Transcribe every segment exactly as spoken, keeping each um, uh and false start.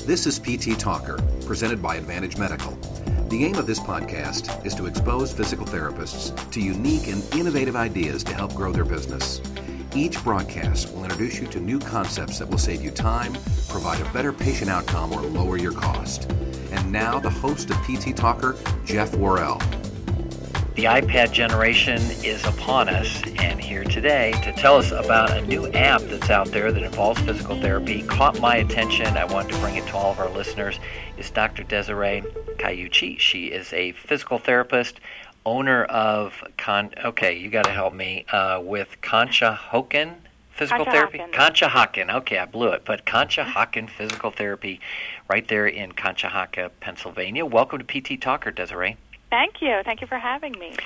This is P T Talker, presented by Advantage Medical. The aim of this podcast is to expose physical therapists to unique and innovative ideas to help grow their business. Each broadcast will introduce you to new concepts that will save you time, provide a better patient outcome, or lower your cost. And now, the host of P T Talker, Jeff Worrell. The iPad generation is upon us, and here today to tell us about a new app that's out there that involves physical therapy. Caught my attention. I wanted to bring it to all of our listeners. Is Doctor Desiree Cayucci. She is a physical therapist, owner of Con. Okay, you got to help me uh, with Conshohocken Physical Therapy. Conshohocken. Okay, I blew it, but Conshohocken Physical Therapy, right there in Conshohocken, Pennsylvania. Welcome to P T Talker, Desiree. Thank you. Thank you for having me.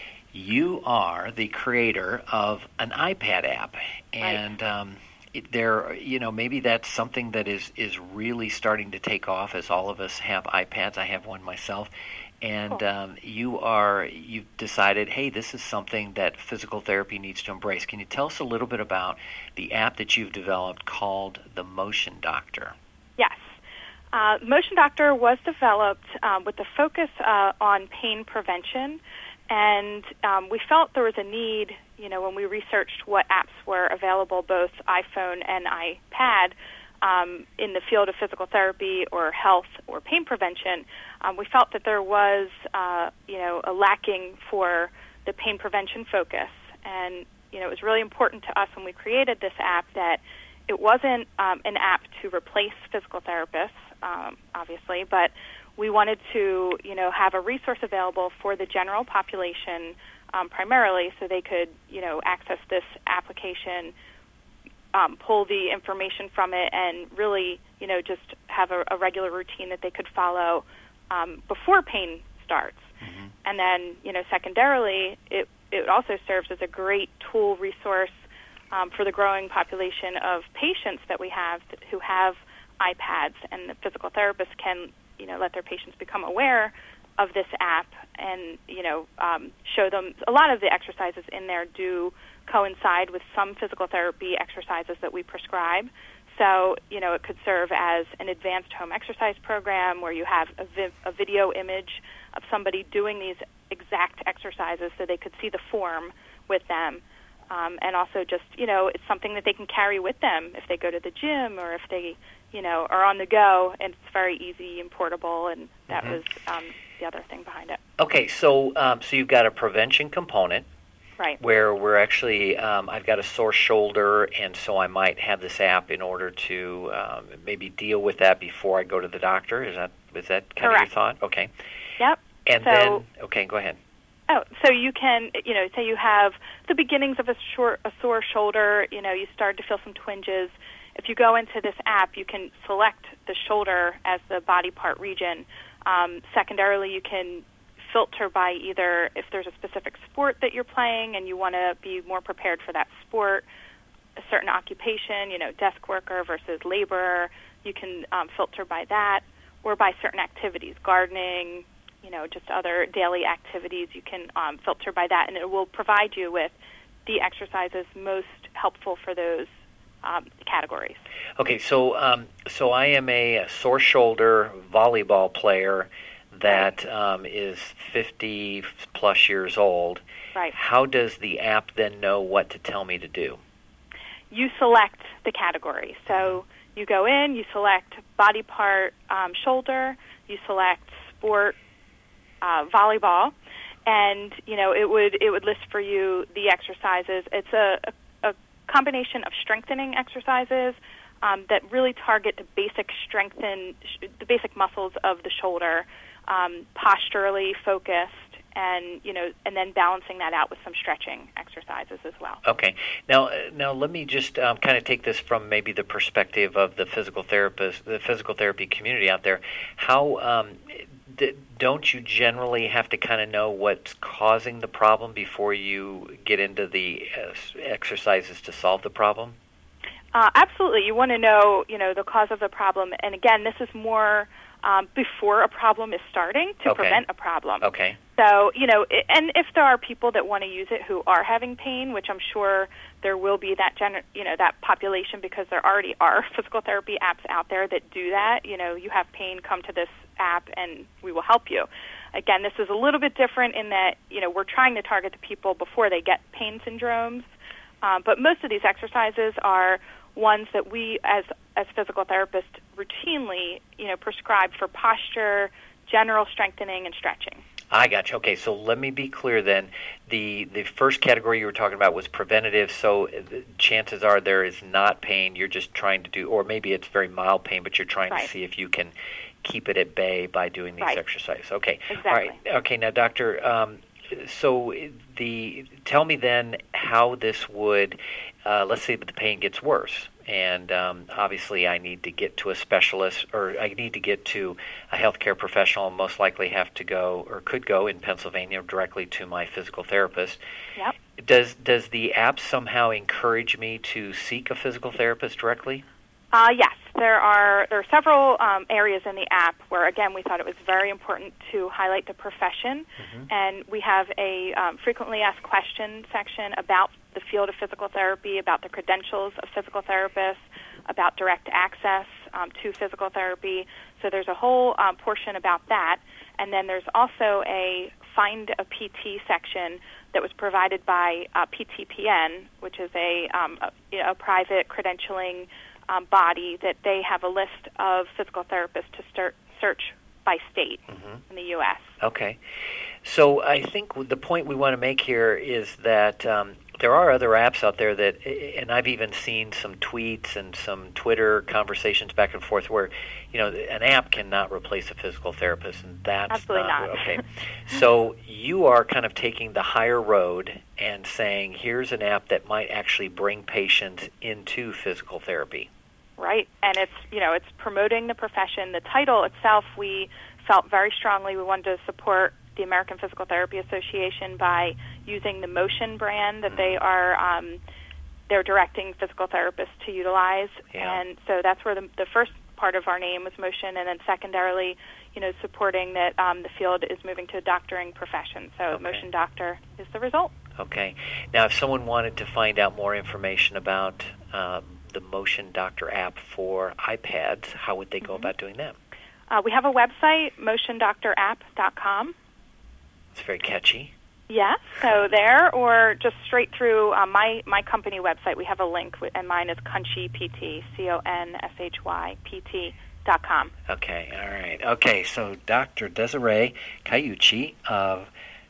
You are the creator of an iPad app, and right. um, it, there, you know, maybe that's something that is, is really starting to take off. As all of us have iPads, I have one myself, and cool. um, you are you've decided, hey, this is something that physical therapy needs to embrace. Can you tell us a little bit about the app that you've developed called the Motion Doctor? Yes. Uh, Motion Doctor was developed um, with the focus uh, on pain prevention, and um, we felt there was a need, you know, when we researched what apps were available, both iPhone and iPad, um, in the field of physical therapy or health or pain prevention. Um, we felt that there was, uh, you know, a lacking for the pain prevention focus, and you know, it was really important to us when we created this app that it wasn't um, an app to replace physical therapists. Um, obviously, but we wanted to, you know, have a resource available for the general population um, primarily, so they could, you know, access this application, um, pull the information from it, and really, you know, just have a, a regular routine that they could follow um, before pain starts. Mm-hmm. And then, you know, secondarily, it it also serves as a great tool resource um, for the growing population of patients that we have th- who have iPads, and the physical therapists can, you know, let their patients become aware of this app and, you know, um, show them. A lot of the exercises in there do coincide with some physical therapy exercises that we prescribe. So, you know, it could serve as an advanced home exercise program where you have a, vi- a video image of somebody doing these exact exercises so they could see the form with them. Um, and also just, you know, it's something that they can carry with them if they go to the gym or if they, you know, are on the go, and it's very easy and portable, and that mm-hmm. was um, the other thing behind it. Okay, so um, so you've got a prevention component. Right. Where we're actually, um, I've got a sore shoulder, and so I might have this app in order to um, maybe deal with that before I go to the doctor. Is that is that kind Correct. of your thought? Okay. Yep. And so, then, okay, go ahead. Oh, so you can, you know, say you have the beginnings of a, short, a sore shoulder, you know, you start to feel some twinges. If you go into this app, you can select the shoulder as the body part region. Um, secondarily, you can filter by either if there's a specific sport that you're playing and you want to be more prepared for that sport, a certain occupation, you know, desk worker versus laborer, you can um, filter by that, or by certain activities, gardening, you know, just other daily activities. You can um, filter by that, and it will provide you with the exercises most helpful for those um, categories. Okay, so um, so I am a sore shoulder volleyball player that um, is fifty plus years old. Right. How does the app then know what to tell me to do? You select the category. So you go in, you select body part, um, shoulder, you select sport, uh, volleyball, and you know it would it would list for you the exercises. It's a, a, a combination of strengthening exercises um, that really target the basic strengthen the basic muscles of the shoulder, um, posturally focused, and you know, and then balancing that out with some stretching exercises as well. Okay. Now, now let me just um, kind of take this from maybe the perspective of the physical therapist, the physical therapy community out there. How um, d- don't you generally have to kind of know what's causing the problem before you get into the uh, exercises to solve the problem? Uh, absolutely. You want to know, you know, the cause of the problem, and again, this is more um, before a problem is starting to okay. prevent a problem. Okay. So, you know, and if there are people that want to use it who are having pain, which I'm sure there will be that gener- you know that population because there already are physical therapy apps out there that do that. You know, you have pain, come to this app and we will help you. Again, this is a little bit different in that, you know, we're trying to target the people before they get pain syndromes. Um, but most of these exercises are ones that we as as physical therapists routinely, you know, prescribe for posture, general strengthening and stretching. I got you. Okay, so let me be clear then. The the first category you were talking about was preventative, so chances are there is not pain. You're just trying to do, or maybe it's very mild pain, but you're trying right. to see if you can keep it at bay by doing these right. exercises. Okay. Exactly. All right. Okay, now, Doctor, um, so the tell me then how this would, uh, let's say that the pain gets worse. And um, obviously I need to get to a specialist, or I need to get to a healthcare professional, and most likely have to go, or could go in Pennsylvania, directly to my physical therapist. Yep. Does does the app somehow encourage me to seek a physical therapist directly? Uh, yes, there are there are several um, areas in the app where, again, we thought it was very important to highlight the profession, mm-hmm. and we have a um, frequently asked questions section about the field of physical therapy, about the credentials of physical therapists, about direct access um, to physical therapy. So there's a whole um, portion about that, and then there's also a Find a P T section that was provided by uh, P T P N, which is a, um, a, you know, a private credentialing Um, body that they have a list of physical therapists to start search by state mm-hmm. in the U S. Okay. So I think the point we want to make here is that um, there are other apps out there that, and I've even seen some tweets and some Twitter conversations back and forth where, you know, an app cannot replace a physical therapist, and that's Absolutely not, not. Okay. So you are kind of taking the higher road and saying, here's an app that might actually bring patients into physical therapy. Right, and it's, you know, it's promoting the profession. The title itself, we felt very strongly we wanted to support the American Physical Therapy Association by using the Motion brand that they are um, they're directing physical therapists to utilize, yeah. and so that's where the, the first part of our name was Motion, and then secondarily, you know, supporting that um, the field is moving to a doctoring profession. So okay. Motion Doctor is the result. Okay. Now, if someone wanted to find out more information about um, the Motion Doctor app for iPads, how would they go mm-hmm. about doing that? Uh, we have a website, motion doctor app dot com. It's very catchy. Yes, so there, or just straight through uh, my, my company website. We have a link, and mine is Conchi P T, C O N S H Y P T dot com. Okay, all right. Okay, so Doctor Desiree Cayucci of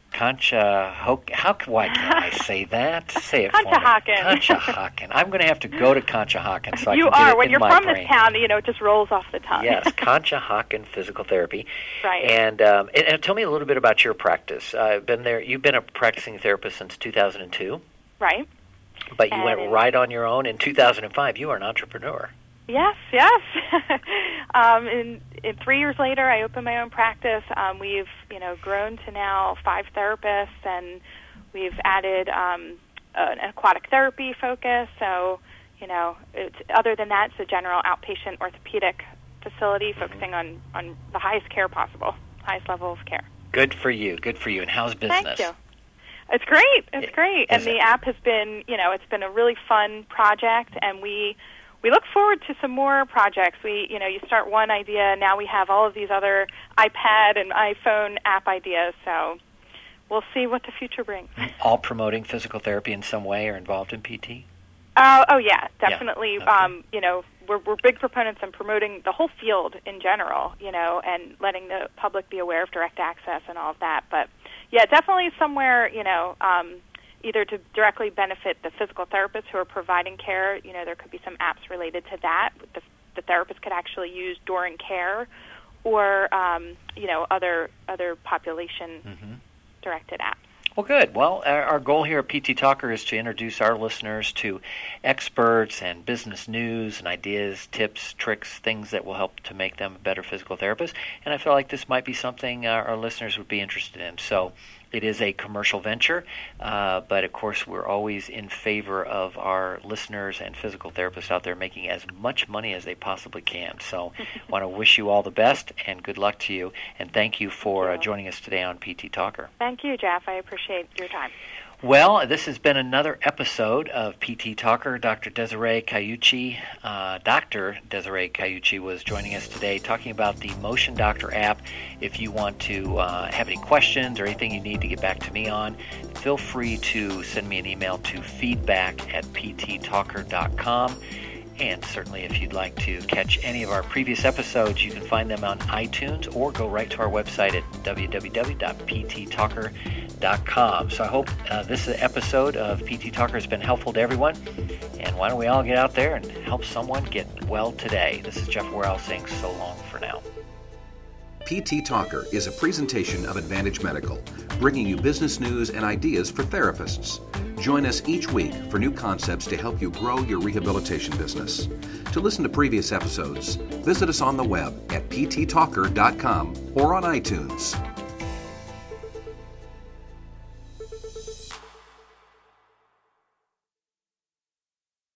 Concha, how, why can't I say that? Say it for me. Conshohocken. Conshohocken. I'm going to have to go to Conshohocken so you I can are. get it When in you're my from brain. this town, you know, it just rolls off the tongue. Yes, Conshohocken Physical Therapy. Right. And, um, and, and tell me a little bit about your practice. Uh, been there. You've been a practicing therapist since two thousand two. Right. But you and went in, right on your own in two thousand five. You are an entrepreneur. Yes, yes. um, and, and three years later, I opened my own practice. Um, we've, you know, grown to now five therapists, and we've added um, an aquatic therapy focus. So, you know, it's, other than that, it's a general outpatient orthopedic facility focusing mm-hmm. on, on the highest care possible, highest level of care. Good for you. Good for you. And how's business? Thank you. It's great. It's it, great. And the it? app has been, you know, it's been a really fun project, and we we look forward to some more projects. We, you know, you start one idea, now we have all of these other iPad and iPhone app ideas, so we'll see what the future brings. All promoting physical therapy in some way or involved in P T? Uh, oh, yeah, definitely. Yeah. Okay. Um, you know, we're, we're big proponents in promoting the whole field in general, you know, and letting the public be aware of direct access and all of that. But, yeah, definitely somewhere, you know, um, either to directly benefit the physical therapists who are providing care. You know, there could be some apps related to that the, the therapist could actually use during care, or, um, you know, other other population-directed mm-hmm. apps. Well, good. Well, our, our goal here at P T Talker is to introduce our listeners to experts and business news and ideas, tips, tricks, things that will help to make them a better physical therapist. And I feel like this might be something our, our listeners would be interested in. So it is a commercial venture, uh, but of course we're always in favor of our listeners and physical therapists out there making as much money as they possibly can. So I want to wish you all the best and good luck to you. And thank you for uh, joining us today on P T Talker. Thank you, Jeff. I appreciate your time. Well, this has been another episode of P T Talker. Doctor Desiree Cayucci, uh, Doctor Desiree Cayucci was joining us today talking about the Motion Doctor app. If you want to uh, have any questions or anything you need to get back to me on, feel free to send me an email to feedback at p t talker dot com. And certainly if you'd like to catch any of our previous episodes, you can find them on iTunes or go right to our website at w w w dot p t talker dot com. So I hope uh, this episode of P T Talker has been helpful to everyone. And why don't we all get out there and help someone get well today. This is Jeff Worrell saying so long for now. P T Talker is a presentation of Advantage Medical, bringing you business news and ideas for therapists. Join us each week for new concepts to help you grow your rehabilitation business. To listen to previous episodes, visit us on the web at p t talker dot com or on iTunes.